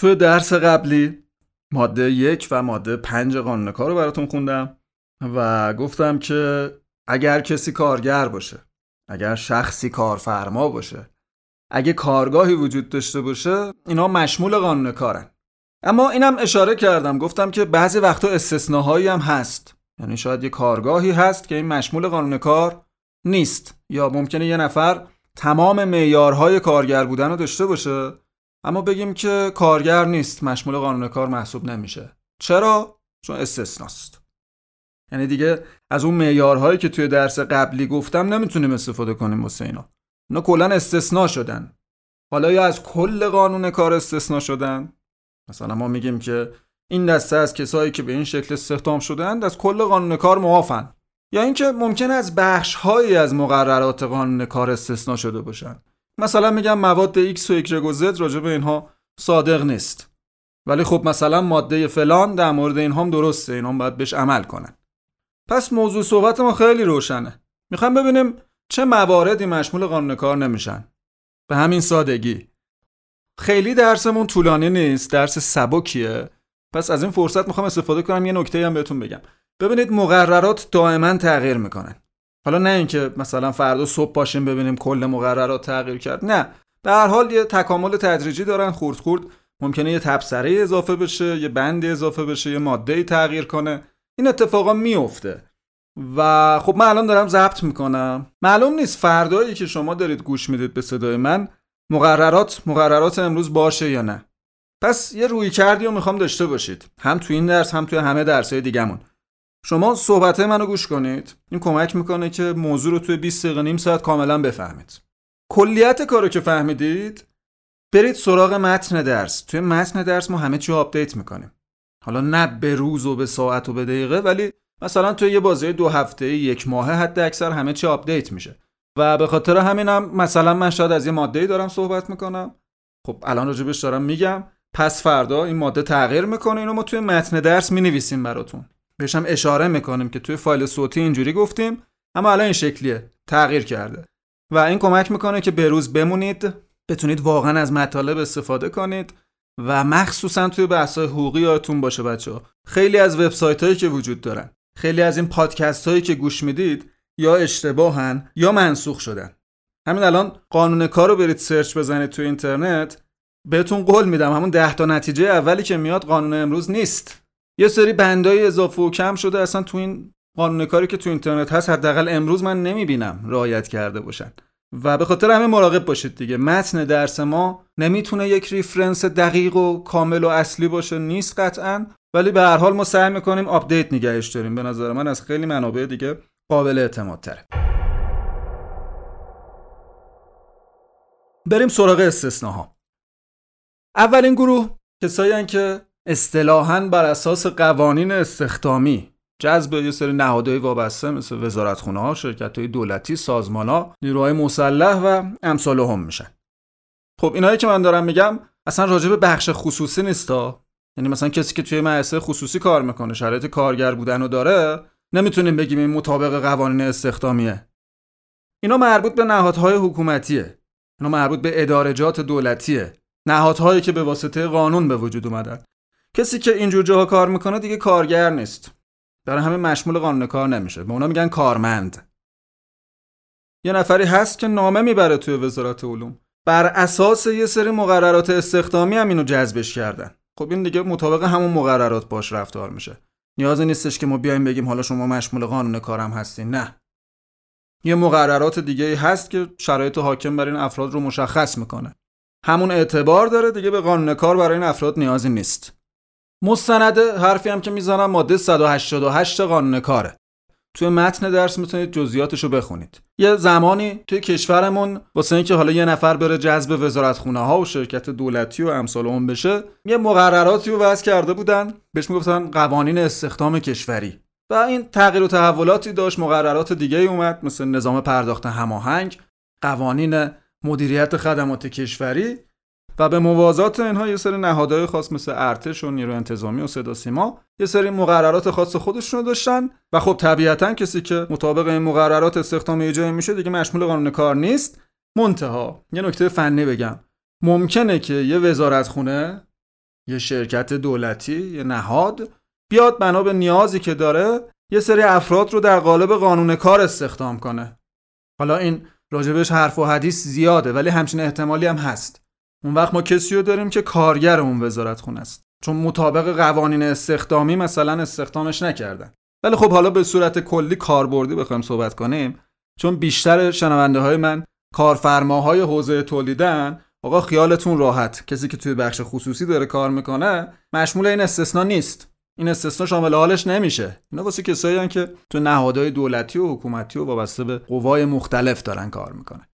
توی درس قبلی ماده 1 و ماده 5 قانون کار رو براتون خوندم و گفتم که اگر کسی کارگر باشه، اگر شخصی کارفرما باشه، اگه کارگاهی وجود داشته باشه، اینا مشمول قانون کارن. اما اینم اشاره کردم، گفتم که بعضی وقتا استثناهایی هم هست. یعنی شاید یه کارگاهی هست که این مشمول قانون کار نیست، یا ممکنه یه نفر تمام معیارهای کارگر بودن رو داشته باشه اما بگیم که کارگر نیست، مشمول قانون کار محسوب نمیشه. چرا؟ چون استثناست. یعنی دیگه از اون معیارهایی که توی درس قبلی گفتم نمیتونیم استفاده کنیم واسه اینا کلا استثنا شدن. حالا یا از کل قانون کار استثنا شدن، مثلا ما میگیم که این دسته از کسایی که به این شکل استخدام شدند از کل قانون کار معافن، یا اینکه ممکنه از بخش‌هایی از مقررات قانون کار استثنا شده باشن. مثلا میگم مواد X و Y و Z راجع به اینها صادق نیست، ولی خب مثلا ماده فلان در مورد اینها هم درسته، اینا هم باید بهش عمل کنن. پس موضوع صحبت ما خیلی روشنه. میخوایم ببینیم چه مواردی مشمول قانون کار نمیشن. به همین سادگی. خیلی درسمون طولانی نیست، درس سبکیه. پس از این فرصت میخوام استفاده کنم یه نکته هم بهتون بگم. ببینید مقررات دائما تغییر میکنن. حالا نه اینکه مثلا فردا صبح پاشیم ببینیم کل مقررات تغییر کرد، نه. به هر حال یه تکامل تدریجی دارن، خورد خورد ممکنه یه تبصره اضافه بشه، یه بند اضافه بشه، یه ماده تغییر کنه. این اتفاقا میفته. و خب من الان دارم ضبط میکنم. معلوم نیست فردایی که شما دارید گوش میدید به صدای من مقررات امروز باشه یا نه. پس یه رویکردی رو میخوام داشته باشید، هم تو این درس هم توی همه درس‌های دیگه‌مون. شما صحبت‌های منو گوش کنید. این کمک میکنه که موضوع رو توی 20 دقیقه نیم ساعت کاملا بفهمید. کلیت کارو که فهمیدید، برید سراغ متن درس. توی متن درس ما همه چی رو آپدیت میکنیم. حالا نه به روز و به ساعت و به دقیقه، ولی مثلا توی یه بازه 2 هفته‌ای، 1 ماهه حد اکثر همه چی آپدیت میشه. و به خاطر همینم مثلا من شاید از یه ماده‌ای دارم صحبت میکنم. خب الان راجبش دارم میگم، پس فردا این ماده تغییر میکنه، اینو ما توی متن درس مینویسیم براتون. بهش هم اشاره میکنیم که توی فایل صوتی اینجوری گفتیم اما الان این شکلیه، تغییر کرده. و این کمک میکنه که به روز بمونید، بتونید واقعا از مطالب استفاده کنید و مخصوصا توی بحث‌های حقوقی یادتون باشه بچه‌ها. خیلی از وبسایت‌هایی که وجود دارن، خیلی از این پادکست‌هایی که گوش میدید یا اشتباهن یا منسوخ شدن. همین الان قانون کار رو برید سرچ بزنید توی اینترنت، بهتون قول میدم همون 10 تا نتیجه اولی که میاد قانون امروز نیست. یه سری بندای اضافه و کم شده اصلا تو این قانون کاری که تو اینترنت هست، حداقل امروز من نمیبینم رعایت کرده باشن. و به خاطر همین مراقب باشید دیگه. متن درس ما نمیتونه یک ریفرنس دقیق و کامل و اصلی باشه، نیست قطعاً، ولی به هر حال ما سعی میکنیم آپدیت نگهش داریم. به نظر من از خیلی منابع دیگه قابل اعتماد تره. بریم سراغ استثناها. اولین گروه کسایی هستن که اصطلاحاً بر اساس قوانین استخدامی جذب یه سری نهادهای وابسته مثل وزارتخونه‌ها، شرکت‌های دولتی، سازمان‌ها، نیروهای مسلح و امثال هم میشن. خب اینایی که من دارم میگم اصلا راجع به بخش خصوصی نیستا. یعنی مثلا کسی که توی مؤسسه خصوصی کار میکنه، شرایط کارگر بودنو داره، نمیتونیم بگیم این مطابق قوانین استخدامیه. اینا مربوط به نهادهای حکومتیه. اینا مربوط به ادارجات دولتیه. نهادهایی که به واسطه قانون به وجود اومدن. کسی که اینجور جاها کار میکنه دیگه کارگر نیست. برای همین مشمول قانون کار نمیشه. به اونا میگن کارمند. یه نفری هست که نامه میبره توی وزارت علوم، بر اساس یه سری مقررات استخدامی هم اینو جذبش کردن. خب این دیگه مطابق همون مقررات باش رفتار میشه. نیازی نیستش که ما بیایم بگیم حالا شما مشمول قانون کارم هستین. نه. یه مقررات دیگه هست که شرایط حاکم بر این افراد رو مشخص میکنه. همون اعتبار داره دیگه، به قانون کار برای این افراد نیازی نیست. مستند حرفی هم که میزنم ماده 188 قانون کاره. توی متن درس میتونید جزئیاتشو بخونید. یه زمانی توی کشورمون واسه اینکه حالا یه نفر بره جذب وزارتخونه‌ها و شرکت دولتی و امثال اون بشه، یه مقرراتی رو وضع کرده بودن، بهش میگفتن قوانین استخدام کشوری. و این تغییر و تحولاتی داشت، مقررات دیگه اومد مثل نظام پرداخت هماهنگ، قوانین مدیریت خدمات کشوری و به موازات اینها یه سری نهادهای خاص مثل ارتش و نیروی انتظامی و صدا سیما یه سری مقررات خاص خودشونو داشتن. و خب طبیعتاً کسی که مطابق این مقررات استخدامی اجرایی میشه دیگه مشمول قانون کار نیست. منتها یه نکته فنی بگم، ممکنه که یه وزارتخونه یه شرکت دولتی، یه نهاد بیاد بنا به نیازی که داره یه سری افراد رو در قالب قانون کار استخدام کنه. حالا این راجبش حرف و حدیث زیاده ولی همچین احتمالی هم هست. اون وقت ما کسی رو داریم که کارگر اون وزارتخونه است، چون مطابق قوانین استخدامی مثلا استخدامش نکردن. ولی خب حالا به صورت کلی کاربردی بخوایم صحبت کنیم، چون بیشتر شنونده های من کارفرماهای حوزه تولیدن، آقا خیالتون راحت، کسی که توی بخش خصوصی داره کار میکنه مشمول این استثناء نیست. این استثناء شامل حالش نمیشه. اینا واسه کسایی هستن که تو نهادهای دولتی و حکومتی و وابسته به قوای مختلف دارن کار میکنن.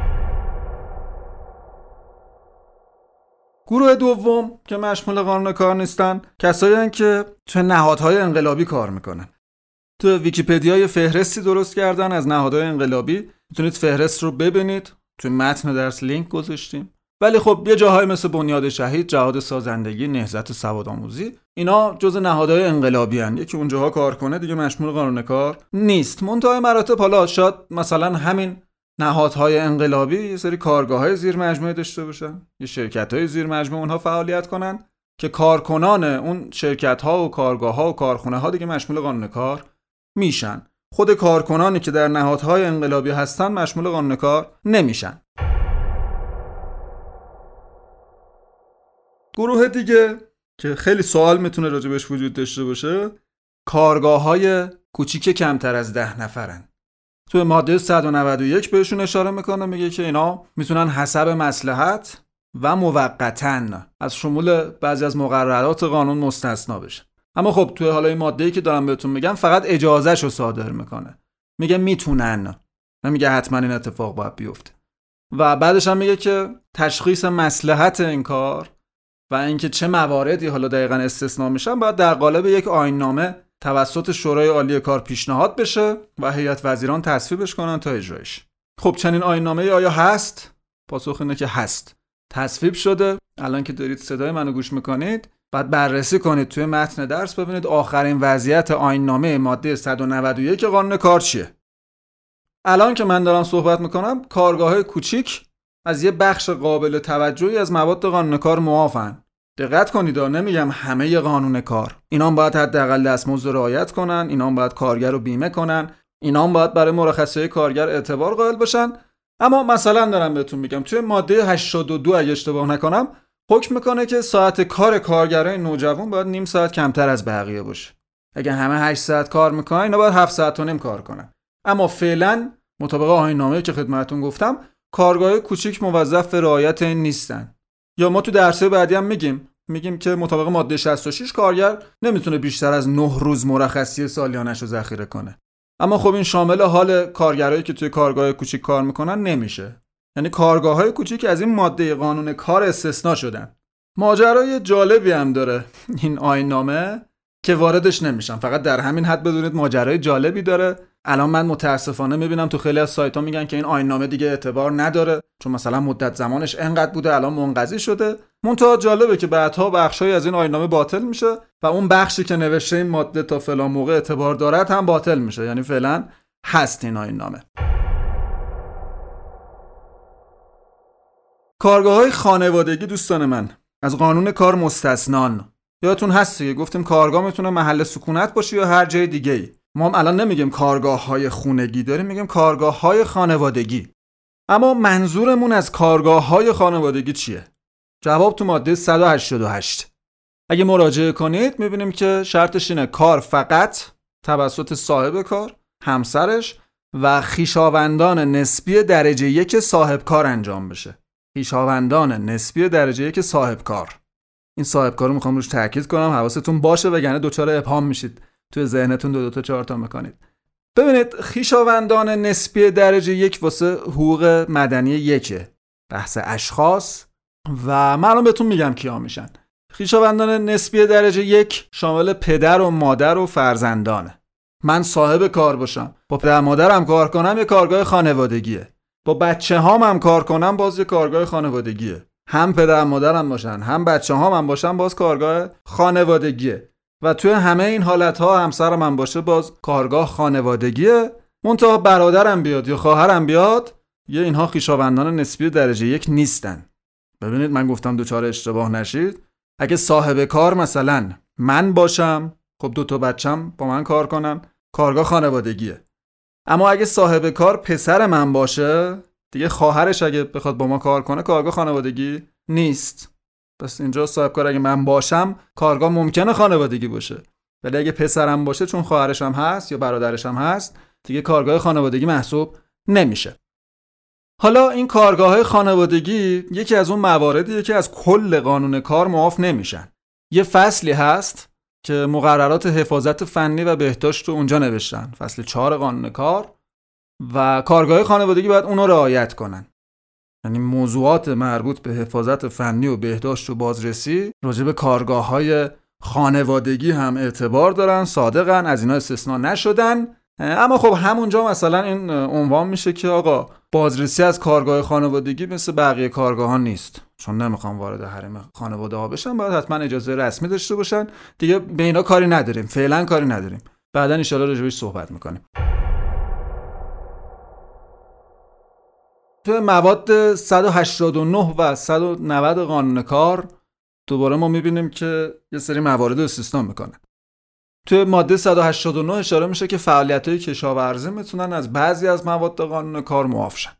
گروه دوم که مشمول قانون کار نیستن، کسایی هستن که تو نهادهای انقلابی کار میکنن. تو ویکی‌پدیا فهرستی درست کردن از نهادهای انقلابی، میتونید فهرست رو ببینید. تو متن درس لینک گذاشتیم. ولی خب یه جاهای مثل بنیاد شهید، جهاد سازندگی، نهضت سوادآموزی، اینا جزء نهادهای انقلابی ان. یکی اونجاها کار کنه دیگه مشمول قانون کار نیست. منتهای مراتب حالا شاید مثلا همین نهادهای انقلابی یه سری کارگاه‌های زیر مجموعه داشته باشن، یه شرکت‌های زیر مجموعه اونها فعالیت کنن که کارکنان اون شرکت‌ها و کارگاه‌ها و کارخونه‌ها دیگه مشمول قانون کار میشن. خود کارکنانی که در نهادهای انقلابی هستن مشمول قانون کار نمیشن. گروه دیگه که خیلی سوال میتونه راجبش وجود داشته باشه، کارگاه‌های کوچیک کمتر از 10 نفرن. تو ماده 191 بهشون اشاره میکنه، میگه که اینا میتونن حسب مصلحت و موقتاً از شمول بعضی از مقررات قانون مستثنا بشن. اما خب توی حالا این ماده‌ای که دارم بهتون میگم فقط اجازهشو صادر میکنه، میگه میتونن، نمیگه حتما این اتفاق باید بیفته. و بعدش هم میگه که تشخیص مصلحت این کار و اینکه چه مواردی حالا دقیقاً استثناء میشن باید در قالب یک آیین‌نامه توسط شورای عالی کار پیشنهاد بشه و هیئت وزیران تصویبش کنن تا اجرایش. خب چنین آیین‌نامه‌ای آیا هست؟ پاسخ اینه که هست. تصویب شده. الان که دارید صدای منو گوش میکنید بعد بررسی کنید توی متن درس ببینید آخرین وضعیت آیین‌نامه ماده 191 قانون کار چیه. الان که من دارم صحبت میکنم کارگاه‌های کوچیک از یه بخش قابل توجهی از مواد قانون کار معافن. دقت کنید، نمیگم همه قانون کار. اینا هم باید حداقل دستمزد رعایت کنن، اینا هم باید کارگر رو بیمه کنن، اینا هم باید برای مرخصی کارگر اعتبار قائل باشن. اما مثلا دارم بهتون میگم توی ماده 82 اگه اشتباه نکنم حکم میکنه که ساعت کار کارگرای نوجوان باید نیم ساعت کمتر از بقیه باشه. اگه همه 8 ساعت کار میکنن اینا باید 7 ساعت و نیم کار کنن. اما فعلا مطابق آیین‌نامه‌ای که خدمتتون گفتم کارگاه کوچیک موظف به رعایت این نیستن. یا ما تو درس‌های بعدی هم میگیم که مطابق ماده 66 کارگر نمیتونه بیشتر از 9 روز مرخصی سالیانش رو ذخیره کنه. اما خب این شامل حال کارگرایی که توی کارگاه کوچیک کار میکنن نمیشه. یعنی کارگاه‌های کوچیک از این ماده قانون کار استثناء شدن. ماجرای جالبی هم داره این آیین‌نامه که واردش نمیشم، فقط در همین حد بدونید ماجرای جالبی داره. الان من متاسفانه میبینم تو خیلی از سایت‌ها میگن که این آیین‌نامه دیگه اعتبار نداره چون مثلا مدت زمانش انقدر بوده الان منقضی شده. منتها جالبه که بعدها بخشای از این آیین‌نامه باطل میشه و اون بخشی که نوشته این ماده تا فلان موقع اعتبار دارد هم باطل میشه. یعنی فعلا هست این آیین‌نامه. کارگاه‌های خانوادگی دوستان من از قانون کار مستثنان. یادتون هست که گفتیم کارگاه میتونه محل سکونت باشه یا هر جای دیگه‌ای. ما هم الان نمیگیم کارگاه‌های خونگی داریم، میگیم کارگاه‌های خانوادگی. اما منظورمون از کارگاه‌های خانوادگی چیه؟ جواب تو ماده 188. اگه مراجعه کنید میبینیم که شرطش اینه کار فقط توسط صاحب کار، همسرش و خویشاوندان نسبی درجه 1 صاحب کار انجام بشه. خویشاوندان نسبی درجه 1 صاحب کار. این صاحب کار رو میخوام روش تاکید کنم، حواستون باشه وگرنه دچار ابهام میشید. توی ذهنتون 2 تا 4 تا میکنید. ببینید خویشاوندان نسبی درجه 1 واسه حقوق مدنی 1 بحث اشخاص و من الان بهتون میگم کیا میشن. خویشاوندان نسبی درجه 1 شامل پدر و مادر و فرزندانه. من صاحب کار باشم، با پدر مادرم کار کنم یه کارگاه خانوادگیه. با بچه هام هم کار کنم باز یه کارگاه خانوادگیه. هم پدر مادرم باشن هم بچه هام هم باشن باز کارگاه خانوادگیه. و توی همه این حالت‌ها همسرم هم باشه باز کارگاه خانوادگیه. منتها برادرم بیاد یا خواهرم بیاد یه اینها خویشاوندان نسبی درجه 1 نیستن. ببینید من گفتم دوچار اشتباه نشید. اگه صاحب کار مثلا من باشم، خب 2 بچم با من کار کنن، کارگاه خانوادگیه. اما اگه صاحب کار پسر من باشه، دیگه خواهرش اگه بخواد با ما کار کنه کارگاه خانوادگی نیست. پس اینجا صاحب کار اگه من باشم کارگاه ممکنه خانوادگی باشه، ولی اگه پسرم باشه چون خواهرش هم هست یا برادرش هم هست دیگه کارگاه خانوادگی محسوب نمیشه. حالا این کارگاه‌های خانوادگی یکی از اون مواردیه که از کل قانون کار معاف نمیشن. یه فصلی هست که مقررات حفاظت فنی و بهداشت رو اونجا نوشتن، فصل 4 قانون کار، و کارگاه‌های خانوادگی باید اونو رعایت کنن. یعنی موضوعات مربوط به حفاظت فنی و بهداشت و بازرسی راجع به کارگاه‌های خانوادگی هم اعتبار دارن، صادقن، از اینا استثناء نشدن. اما خب همونجا مثلا این عنوان میشه که آقا بازرسی از کارگاه خانوادگی مثل بقیه کارگاه‌ها نیست، چون نمیخوام وارد حریم خانواده ها بشن، باید حتما اجازه رسمی داشته باشن. دیگه به اینا کاری نداریم، فعلا کاری نداریم، بعدن ان شاءالله راجعش صحبت میکنیم. تو مواد 189 و 190 قانون کار دوباره ما میبینیم که یه سری موارد رو استثناء میکنه. تو ماده 189 اشاره میشه که فعالیت‌های کشاورزی میتونن از بعضی از مواد قانون کار معاف شن.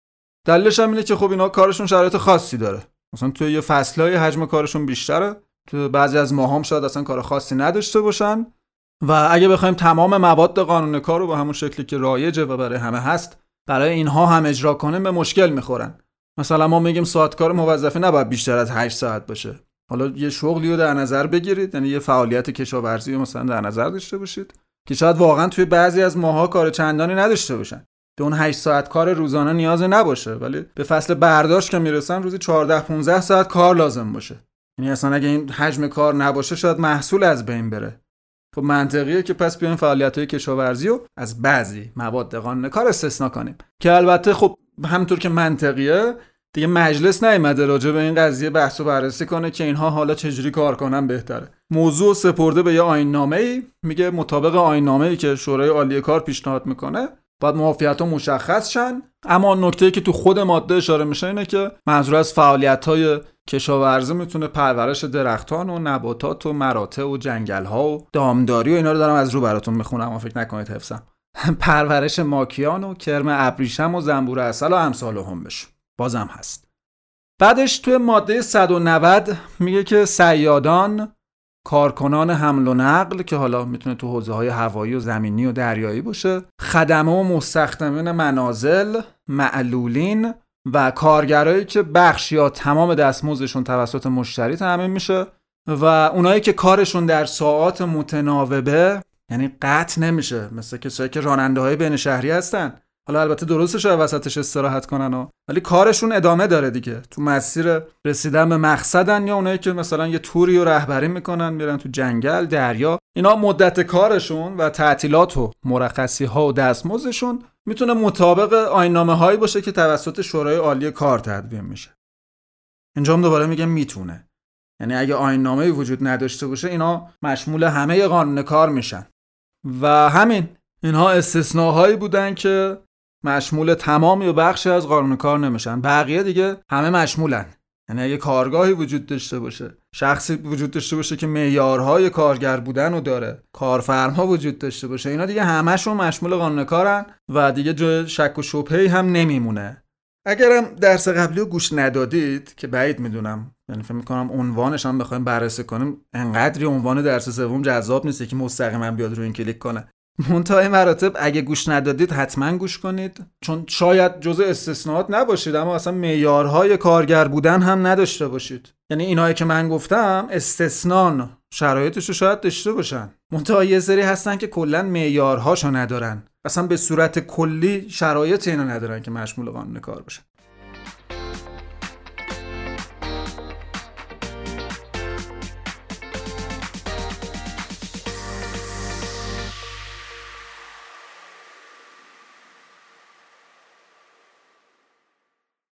دلیلش هم اینه که خب اینا کارشون شرایط خاصی داره. مثلا تو یه فصلای حجم کارشون بیشتره، تو بعضی از ماهام شاید اصلا کار خاصی نداشته باشن، و اگه بخوایم تمام مواد قانون کار رو به همون شکلی که رایجه و برای همه هست برای اینها هم اجرا کنیم به مشکل میخورن. مثلا ما میگیم ساعت کار موظفه نباید بیشتر از 8 ساعت باشه. حالا یه شغلی رو در نظر بگیرید، یعنی یه فعالیت کشاورزی رو مثلا در نظر داشته باشید که شاید واقعا توی بعضی از ماها کار چندانی نداشته باشن، به اون 8 ساعت کار روزانه نیاز نباشه، ولی به فصل برداشت که میرسن روزی 14-15 ساعت کار لازم باشه. یعنی اصلا اگه این حجم کار نباشه شاید محصول از بین بره. خب منطقیه که پس بیایم فعالیت‌های کشاورزی رو از بعضی مواد قانون کار استثناء کنیم، که البته خب همونطور که منطقیه دیگه مجلس نیامده راجع به این قضیه بحث و بررسی کنه که اینها حالا چجوری کار کنن بهتره. موضوع سپرده به یه آیین‌نامه‌ای، میگه مطابق آیین‌نامه‌ای که شورای عالی کار پیشنهاد میکنه باید معافیت‌ها مشخص شن. اما نکته‌ای که تو خود ماده اشاره میشه اینه که منظور از فعالیت‌های کشاورزی میتونه پرورش درختان و نباتات و مراتع و جنگل‌ها و دامداری و اینا رو دارم از رو براتون میخونم، اما فکر نکنید حفظم. پرورش ماکیان و کرم ابریشم و زنبور عسل و امثال هم بشه بازم هست. بعدش توی ماده 190 میگه که صیادان، کارکنان حمل و نقل که حالا میتونه تو حوزه‌های هوایی و زمینی و دریایی باشه، خدمه و مستخدمین منازل، معلولین و کارگرایی که بخش یا تمام دستمزدشون توسط مشتری تامین میشه و اونایی که کارشون در ساعات متناوبه، یعنی قطع نمیشه، مثل کسایی که راننده‌های بین شهری هستن. حالا البته درسته شاید وسطش استراحت کنن ولی کارشون ادامه داره دیگه، تو مسیر رسیدن به مقصدن، یا اونایی که مثلا یه توری رو رهبری میکنن میرن تو جنگل، دریا، اینا مدت کارشون و تعطیلات و مرخصی‌ها و دستمزدشون میتونه مطابق آیین‌نامه‌هایی باشه که توسط شورای عالی کار تدوین میشه. اینجا هم دوباره میگم میتونه، یعنی اگه آیین‌نامه‌ای وجود نداشته باشه اینا مشمول همه قانون کار میشن. و همین اینها استثناءهایی بودن که مشمول تمام یا بخشی از قانون کار نمیشن، بقیه دیگه همه مشمولن. یعنی اگه کارگاهی وجود داشته باشه، شخصی وجود داشته باشه که معیارهای کارگر بودن رو داره، کارفرما وجود داشته باشه، اینا دیگه همشون مشمول قانون کارن و دیگه جای شک و شبهه‌ای هم نمیمونه. اگرم درس قبلی رو گوش ندادید که بعید میدونم، یعنی فکر می‌کنم عنوانش هم بخوایم بررسی کنیم انقدری عنوان درس سوم جذاب نیست که مستقیما بیاد روی این کلیک کنه. منتهای مراتب اگه گوش ندادید حتما گوش کنید، چون شاید جزء استثناءات نباشید اما اصلا معیارهای کارگر بودن هم نداشته باشید. یعنی اینایی که من گفتم استثنان شرایطش رو شاید داشته باشن، منتهای یه سری هستن که کلا معیارهاشو ندارن، اصلا به صورت کلی شرایط اینو ندارن که مشمول قانون کار باشن.